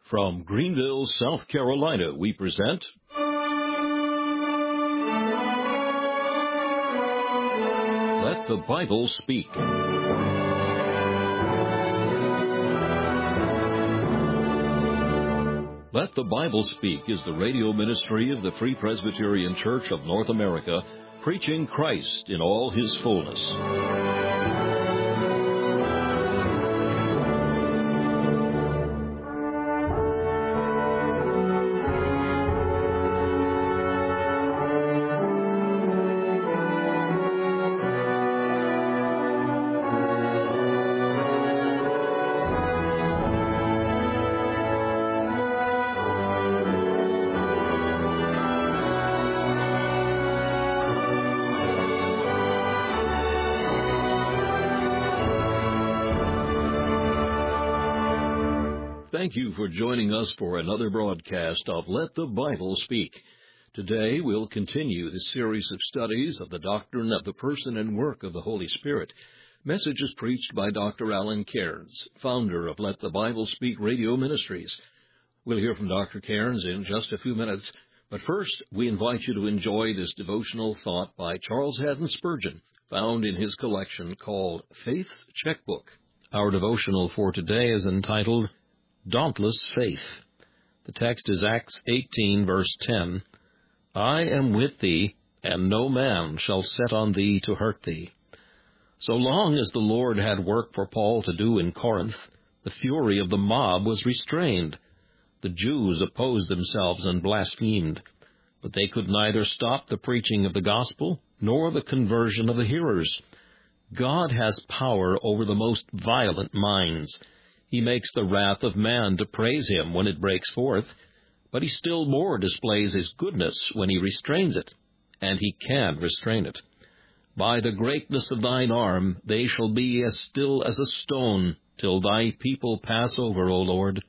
From Greenville, South Carolina, we present Let the Bible Speak. Let the Bible Speak is the radio ministry of the Free Presbyterian Church of North America, preaching Christ in all His fullness. Thank you for joining us for another broadcast of Let the Bible Speak. Today we'll continue the series of studies of the doctrine of the person and work of the Holy Spirit. Messages preached by Dr. Alan Cairns, founder of Let the Bible Speak Radio Ministries. We'll hear from Dr. Cairns in just a few minutes, but first we invite you to enjoy this devotional thought by Charles Haddon Spurgeon, found in his collection called Faith's Checkbook. Our devotional for today is entitled Dauntless Faith. The text is Acts 18, verse 10. I am with thee, and no man shall set on thee to hurt thee. So long as the Lord had work for Paul to do in Corinth, the fury of the mob was restrained. The Jews opposed themselves and blasphemed, but they could neither stop the preaching of the gospel nor the conversion of the hearers. God has power over the most violent minds. He makes the wrath of man to praise him when it breaks forth, but he still more displays his goodness when he restrains it, and he can restrain it. By the greatness of thine arm they shall be as still as a stone, till thy people pass over, O Lord.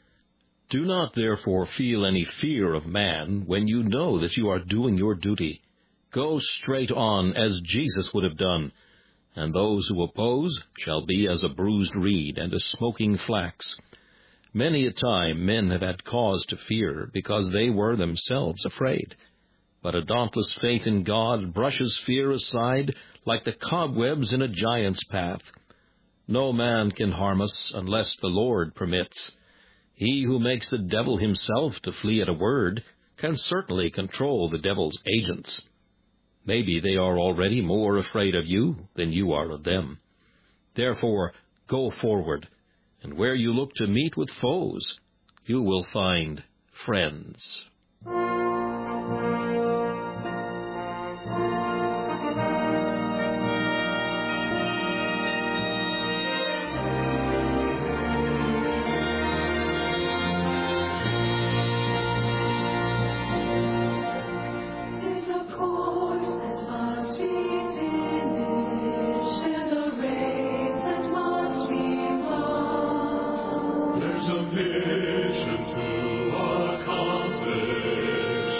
Do not therefore feel any fear of man when you know that you are doing your duty. Go straight on as Jesus would have done, and those who oppose shall be as a bruised reed and a smoking flax. Many a time men have had cause to fear, because they were themselves afraid. But a dauntless faith in God brushes fear aside like the cobwebs in a giant's path. No man can harm us unless the Lord permits. He who makes the devil himself to flee at a word can certainly control the devil's agents. Maybe they are already more afraid of you than you are of them. Therefore, go forward, and where you look to meet with foes, you will find friends. There's a mission to accomplish.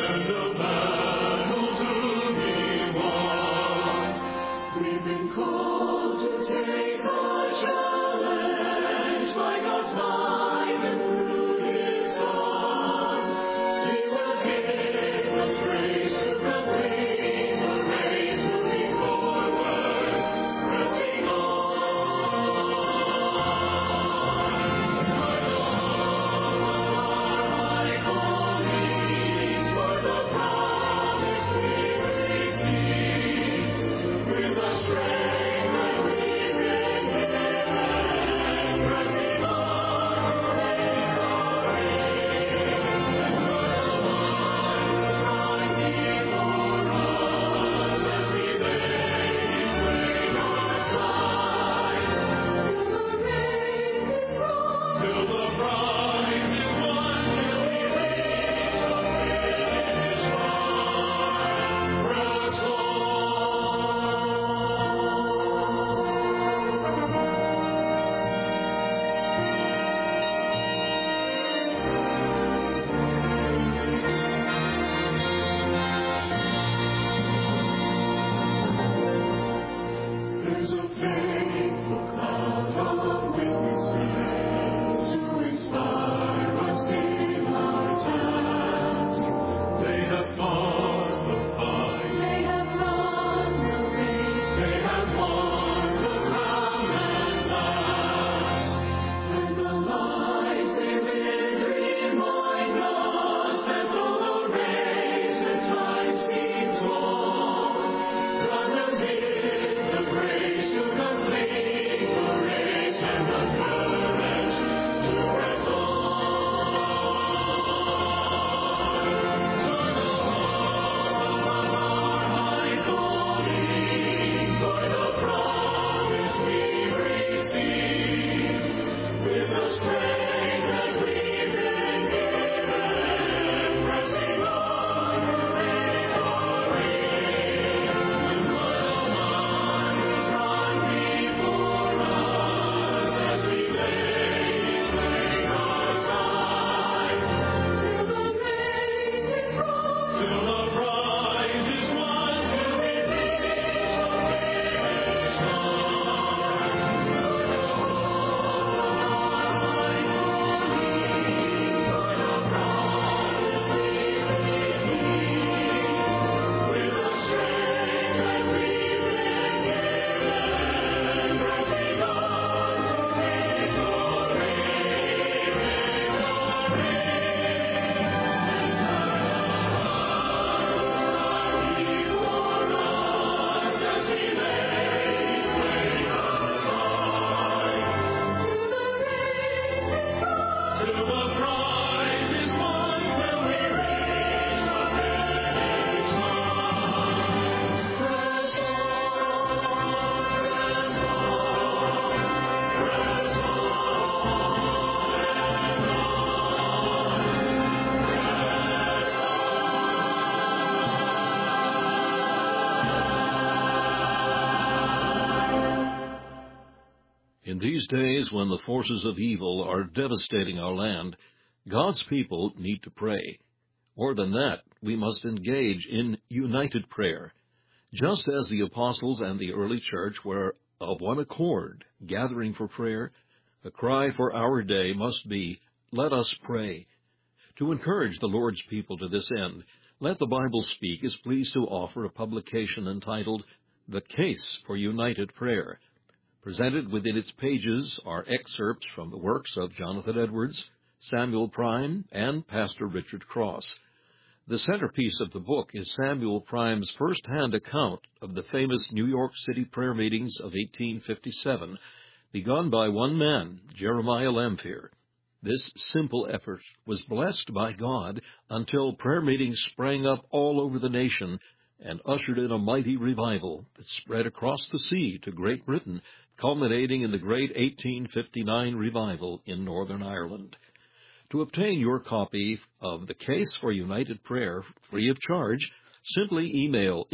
these days when the forces of evil are devastating our land, God's people need to pray. More than that, we must engage in united prayer. Just as the apostles and the early church were of one accord, gathering for prayer, the cry for our day must be, "Let us pray." To encourage the Lord's people to this end, Let the Bible Speak is pleased to offer a publication entitled The Case for United Prayer. Presented within its pages are excerpts from the works of Jonathan Edwards, Samuel Prime, and Pastor Richard Cross. The centerpiece of the book is Samuel Prime's first-hand account of the famous New York City prayer meetings of 1857, begun by one man, Jeremiah Lamphere. This simple effort was blessed by God until prayer meetings sprang up all over the nation and ushered in a mighty revival that spread across the sea to Great Britain, culminating in the great 1859 revival in Northern Ireland. To obtain your copy of The Case for United Prayer free of charge, simply email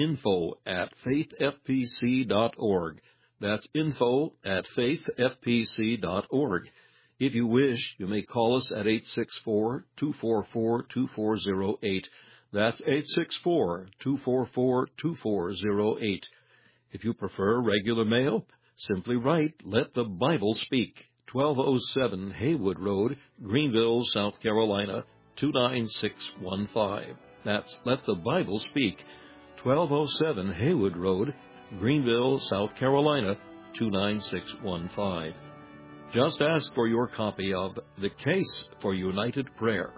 info@faithfpc.org. That's info@faithfpc.org. If you wish, you may call us at 864-244-2408. That's 864-244-2408. If you prefer regular mail, simply write Let the Bible Speak, 1207 Haywood Road, Greenville, South Carolina, 29615. That's Let the Bible Speak, 1207 Haywood Road, Greenville, South Carolina, 29615. Just ask for your copy of The Case for United Prayer.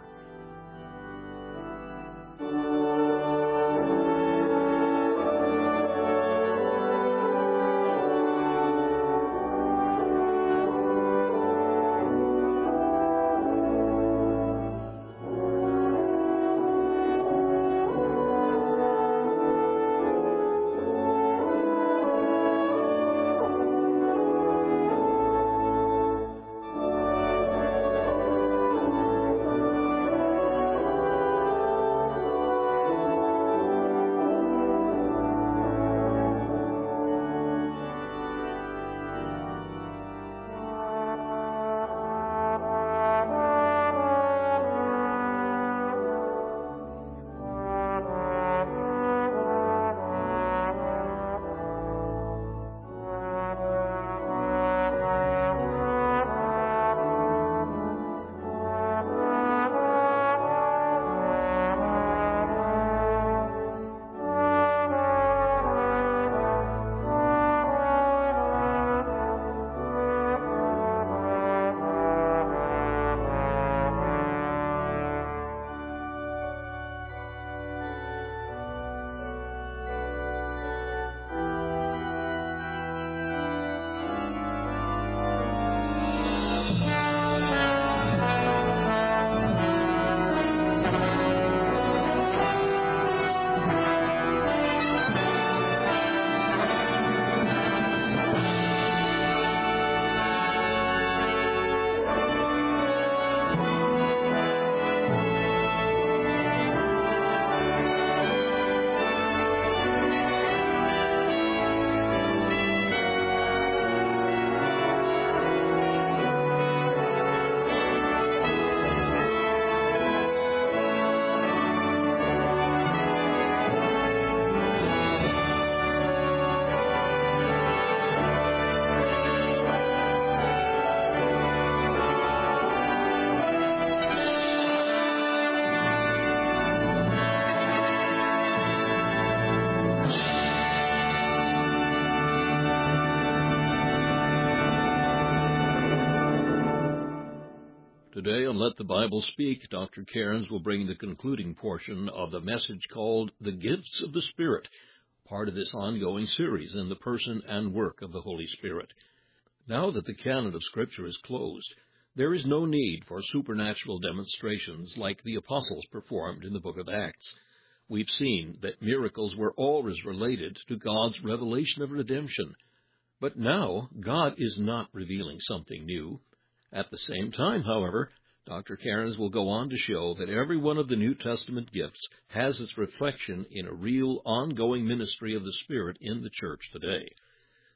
Today on Let the Bible Speak, Dr. Cairns will bring the concluding portion of the message called The Gifts of the Spirit, part of this ongoing series in the person and work of the Holy Spirit. Now that the canon of Scripture is closed, there is no need for supernatural demonstrations like the apostles performed in the book of Acts. We've seen that miracles were always related to God's revelation of redemption. But now, God is not revealing something new. At the same time, however, Dr. Cairns will go on to show that every one of the New Testament gifts has its reflection in a real, ongoing ministry of the Spirit in the church today.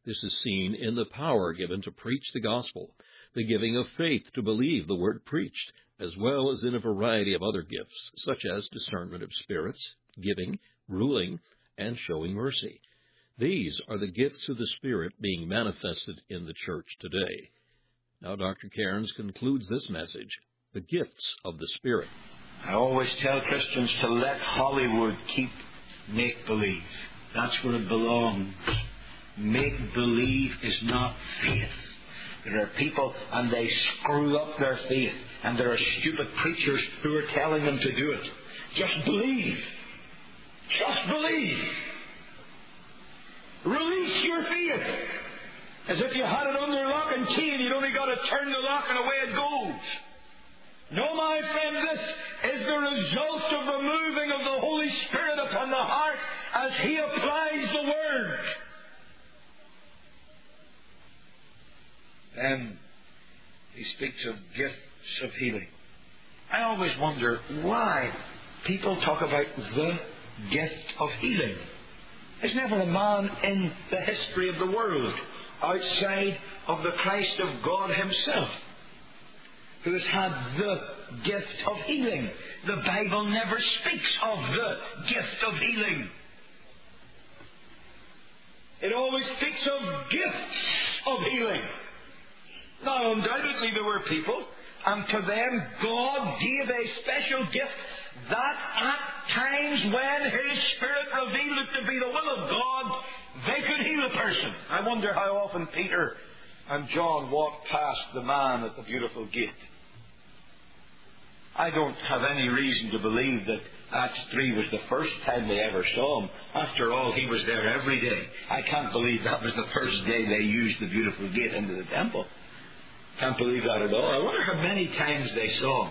This is seen in the power given to preach the gospel, the giving of faith to believe the word preached, as well as in a variety of other gifts, such as discernment of spirits, giving, ruling, and showing mercy. These are the gifts of the Spirit being manifested in the church today. Now Dr. Cairns concludes this message, the gifts of the Spirit. I always tell Christians to let Hollywood keep make-believe. That's where it belongs. Make-believe is not faith. There are people and they screw up their faith, and there are stupid preachers who are telling them to do it. Just believe. Just believe. Release your faith. As if you had it under lock and key and you'd only got to turn the lock and away it goes. No, my friend, this is the result of the moving of the Holy Spirit upon the heart as He applies the Word. Then he speaks of gifts of healing. I always wonder why people talk about the gift of healing. There's never a man in the history of the world outside of the Christ of God Himself who has had the gift of healing. The Bible never speaks of the gift of healing. It always speaks of gifts of healing. Now, undoubtedly there were people, and to them God gave a special gift that at times when His Spirit revealed it to be the will of God, they could heal a person. I wonder how often Peter and John walked past the man at the beautiful gate. I don't have any reason to believe that Acts 3 was the first time they ever saw Him. After all, He was there every day. I can't believe that was the first day they used the beautiful gate into the temple. Can't believe that at all. I wonder how many times they saw Him.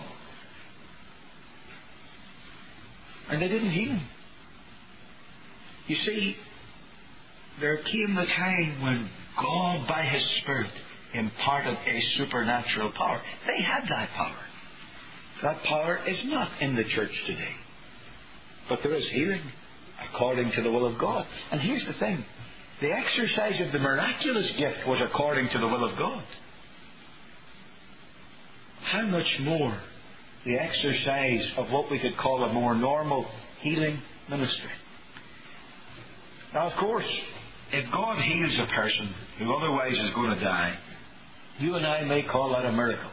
And they didn't heal Him. You see, there came the time when God, by His Spirit, imparted a supernatural power. They had that power. That power is not in the church today. But there is healing according to the will of God. And here's the thing. The exercise of the miraculous gift was according to the will of God. How much more the exercise of what we could call a more normal healing ministry? Now, of course, if God heals a person who otherwise is going to die, you and I may call that a miracle.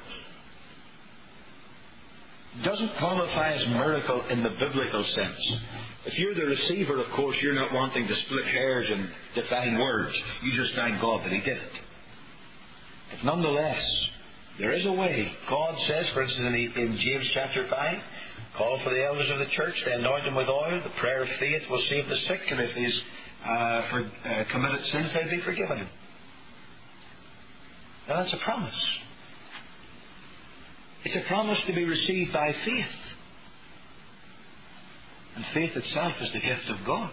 It doesn't qualify as miracle in the biblical sense. If you're the receiver, of course, you're not wanting to split hairs and define words. You just thank God that He did it. But nonetheless, there is a way. God says, for instance, in James chapter 5, call for the elders of the church, they anoint them with oil, the prayer of faith will save the sick, and if he's committed sins, they'll be forgiven him. Now that's a promise. It's a promise to be received by faith. And faith itself is the gift of God.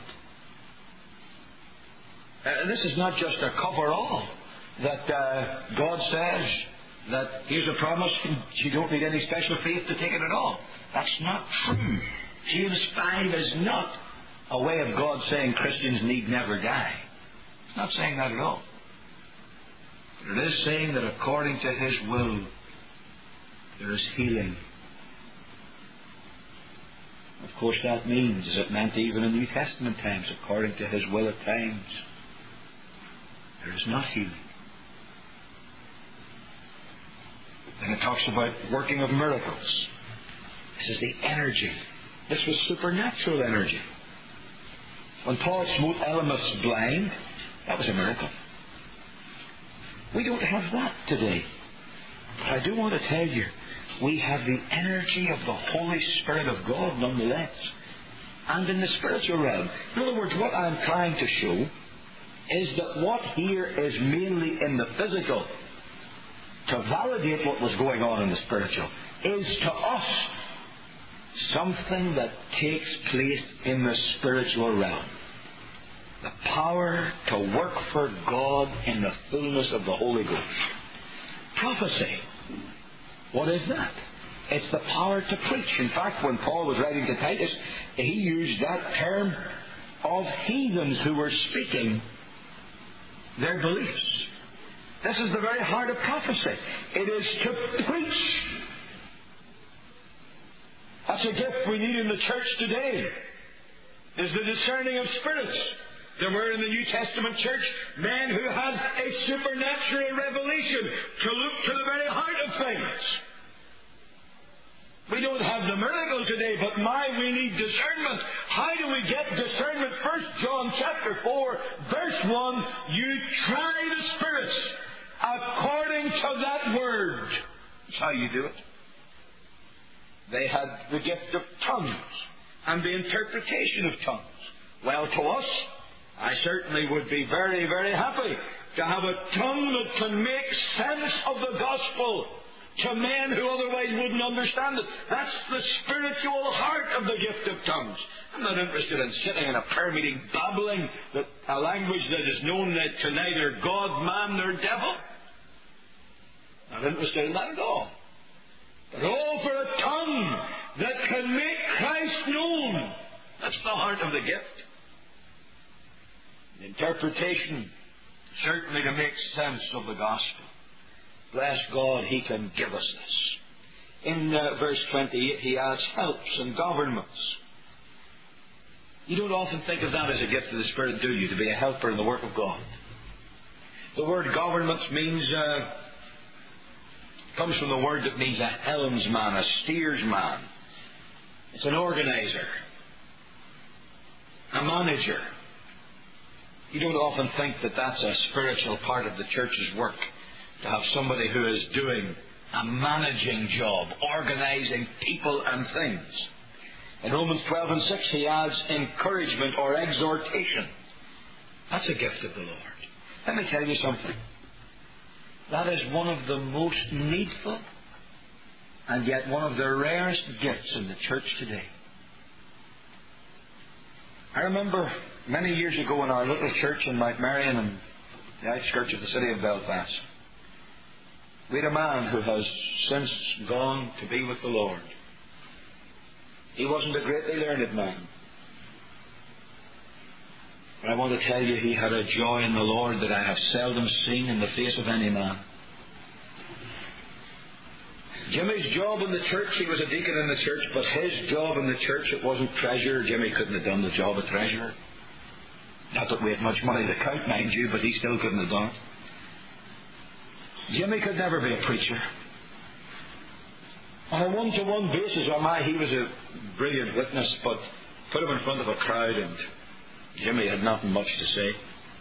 This is not just a cover-all that God says that here's a promise, you don't need any special faith to take it at all. That's not true. James 5 is not a way of God saying Christians need never die. It's not saying that at all. But it is saying that according to His will, there is healing. Of course, that means, as it meant even in New Testament times, according to His will at times, there is not healing. And it talks about working of miracles. This is the energy. This was supernatural energy. When Paul smote Elymas blind, that was a miracle. We don't have that today. But I do want to tell you, we have the energy of the Holy Spirit of God nonetheless. And in the spiritual realm. In other words, what I'm trying to show is that what here is mainly in the physical, to validate what was going on in the spiritual, is to us something that takes place in the spiritual realm. The power to work for God in the fullness of the Holy Ghost. Prophecy. What is that? It's the power to preach. In fact, when Paul was writing to Titus, he used that term of heathens who were speaking their beliefs. This is the very heart of prophecy. It is to preach. That's a gift we need in the church today, is the discerning of spirits. There were in the New Testament church men who had a supernatural revelation to look to the very heart of things. We don't have the miracle today, but we need discernment. How do we get discernment? 1 John chapter 4, verse 1, you try the spirits according to that word. That's how you do it. They had the gift of tongues and the interpretation of tongues. Well, to us, I certainly would be very, very happy to have a tongue that can make sense of the gospel to men who otherwise wouldn't understand it. That's the spiritual heart of the gift of tongues. I'm not interested in sitting in a prayer meeting babbling a language that is known to neither God, man, nor devil. Not interested in that at all. But for a tongue that can make Christ known. That's the heart of the gift. The interpretation, certainly to make sense of the gospel. Bless God, He can give us this. In verse 28, He adds helps and governments. You don't often think of that as a gift of the Spirit, do you? To be a helper in the work of God. The word governments comes from the word that means a helmsman, a steersman. It's an organizer, a manager. You don't often think that that's a spiritual part of the church's work, to have somebody who is doing a managing job, organizing people and things. In Romans 12 and 6, he adds encouragement or exhortation. That's a gift of the Lord. Let me tell you something. That is one of the most needful and yet one of the rarest gifts in the church today. I remember many years ago in our little church in Mount Marion in the outskirts of the city of Belfast, we had a man who has since gone to be with the Lord. He wasn't a greatly learned man. But I want to tell you, he had a joy in the Lord that I have seldom seen in the face of any man. Jimmy's job in the church, he was a deacon in the church, but his job in the church, it wasn't treasurer. Jimmy couldn't have done the job of treasurer. Not that we had much money to count, mind you, but he still couldn't have done it. Jimmy could never be a preacher. On a one-to-one basis, he was a brilliant witness, but put him in front of a crowd and Jimmy had nothing much to say.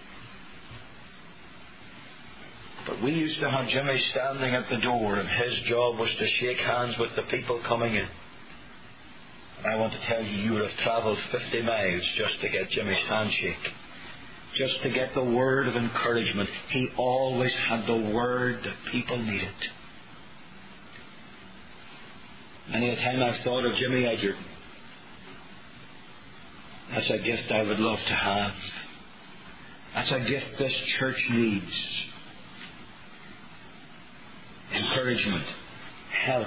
But we used to have Jimmy standing at the door, and his job was to shake hands with the people coming in. And I want to tell you, you would have travelled 50 miles just to get Jimmy's handshake, just to get the word of encouragement. He always had the word that people needed. Many a time I've thought of Jimmy Edgerton. That's a gift I would love to have. That's a gift this church needs. Encouragement, help.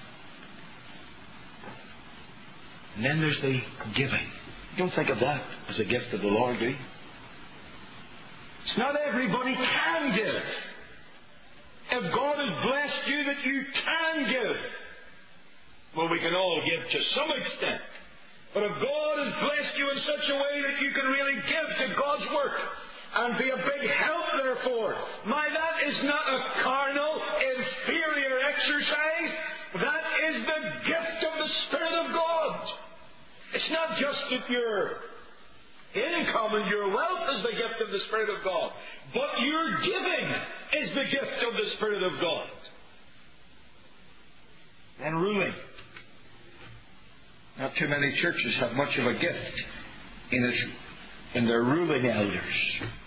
And then there's the giving. Don't think of that as a gift of the Lord, do you? It's not everybody can give. If God has blessed you that you can give, well, we can all give to some extent. But if God has blessed you in such a way that you can really give to God's work and be a big help, therefore, that is not a carnal, inferior exercise. That is the gift of the Spirit of God. It's not just that your income and your wealth is the gift of the Spirit of God, but your giving is the gift of the Spirit of God. And ruling. Not too many churches have much of a gift in their ruling elders.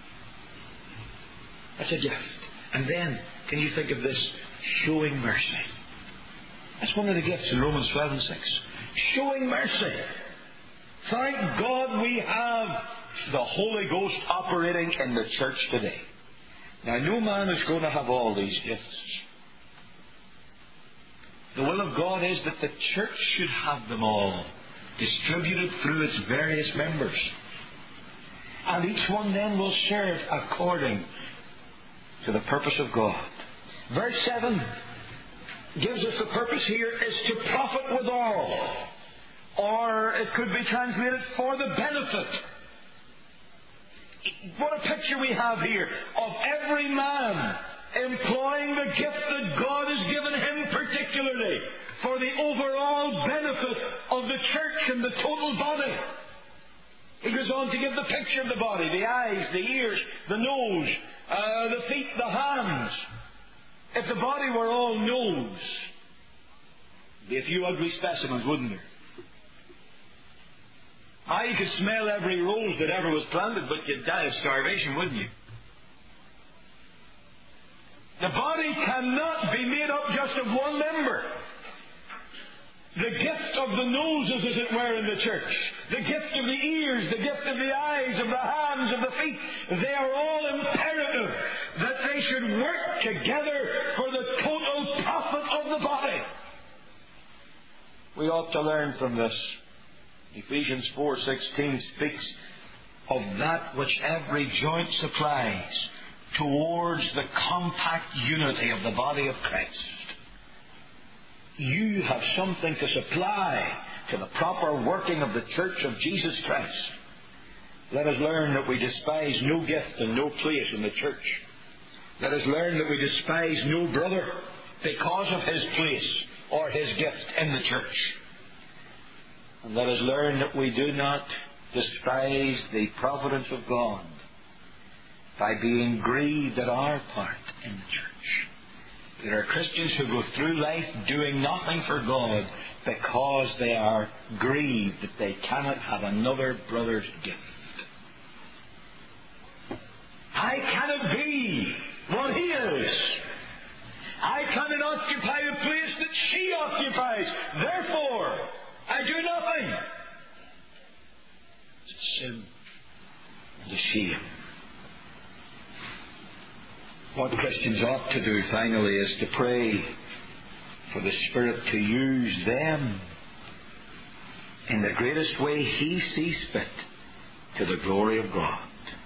That's a gift. And then, can you think of this? Showing mercy. That's one of the gifts in Romans 12 and 6. Showing mercy. Thank God we have the Holy Ghost operating in the church today. Now, no man is going to have all these gifts. The will of God is that the church should have them all, distributed through its various members. And each one then will serve according to the purpose of God. Verse 7 gives us the purpose here is to profit withal. Or it could be translated for the benefit. What a picture we have here of every man employing the gift that God has given him particularly for the overall benefit of the church and the total body. He goes on to give the picture of the body, the eyes, the ears, the nose, the feet, the hands. If the body were all nose, there'd be a few ugly specimens, wouldn't there? You could smell every rose that ever was planted, but you'd die of starvation, wouldn't you? The body cannot be made up just of one member. The gift of the noses, as it were, in the church, the gift of the ears, the gift of the eyes, of the hands, of the feet, they are all imperative that they should work together for the total profit of the body. We ought to learn from this. Ephesians 4:16 speaks of that which every joint supplies towards the compact unity of the body of Christ. You have something to supply to the proper working of the church of Jesus Christ. Let us learn that we despise no gift and no place in the church. Let us learn that we despise no brother because of his place or his gift in the church. And let us learn that we do not despise the providence of God by being grieved at our part in the church. There are Christians who go through life doing nothing for God because they are grieved that they cannot have another brother's gift. I cannot be what he is. I cannot occupy the place that she occupies. Therefore, I do nothing. It's a sin and a shame. What Christians ought to do, finally, is to pray for the Spirit to use them in the greatest way He sees fit to the glory of God.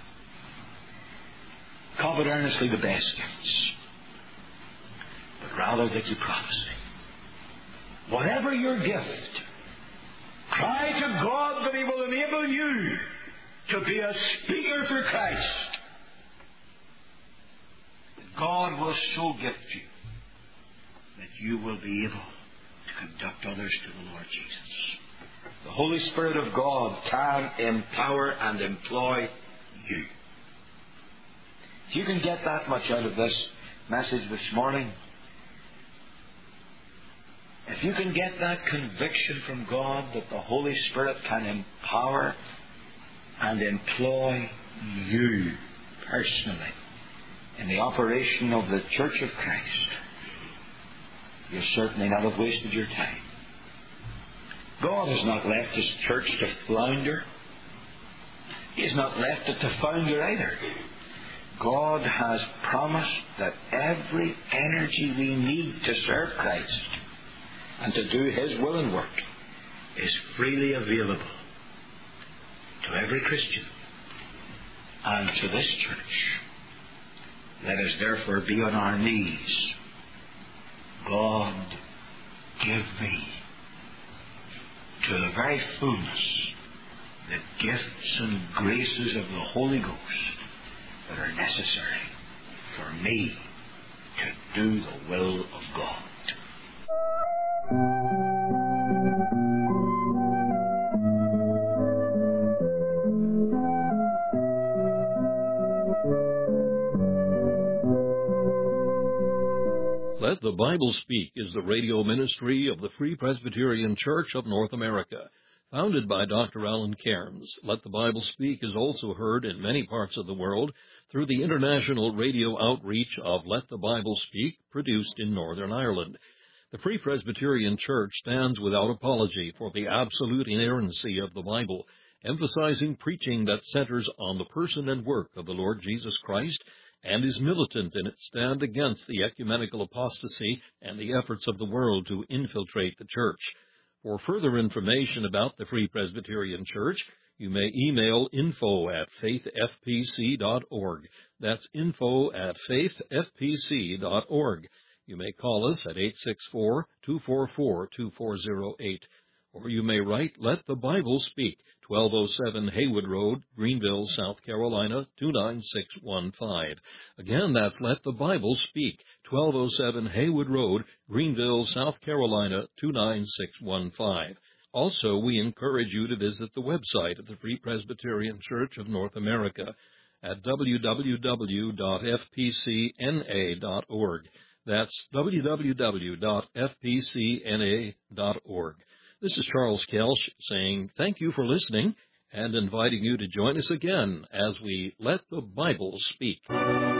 Covet earnestly the best gifts, but rather that you prophesy. Whatever your gift, cry to God that He will enable you to be a speaker for Christ. God will so gift you that you will be able to conduct others to the Lord Jesus. The Holy Spirit of God can empower and employ you. If you can get that much out of this message this morning, if you can get that conviction from God that the Holy Spirit can empower and employ you personally in the operation of the Church of Christ, you'll certainly not have wasted your time. God has not left His church to flounder. He has not left it to founder either. God has promised that every energy we need to serve Christ and to do His will and work is freely available to every Christian and to this church. Let us therefore be on our knees. God, give me to the very fullness the gifts and graces of the Holy Ghost that are necessary for me to do the will of God. Let the Bible Speak is the radio ministry of the Free Presbyterian Church of North America. Founded by Dr. Alan Cairns, Let the Bible Speak is also heard in many parts of the world through the international radio outreach of Let the Bible Speak, produced in Northern Ireland. The Free Presbyterian Church stands without apology for the absolute inerrancy of the Bible, emphasizing preaching that centers on the person and work of the Lord Jesus Christ, and is militant in its stand against the ecumenical apostasy and the efforts of the world to infiltrate the church. For further information about the Free Presbyterian Church, you may email info@faithfpc.org. That's info@faithfpc.org. You may call us at 864-244-2408. Or you may write, Let the Bible Speak, 1207 Haywood Road, Greenville, South Carolina, 29615. Again, that's Let the Bible Speak, 1207 Haywood Road, Greenville, South Carolina, 29615. Also, we encourage you to visit the website of the Free Presbyterian Church of North America at www.fpcna.org. That's www.fpcna.org. This is Charles Kelsch saying thank you for listening and inviting you to join us again as we Let the Bible Speak.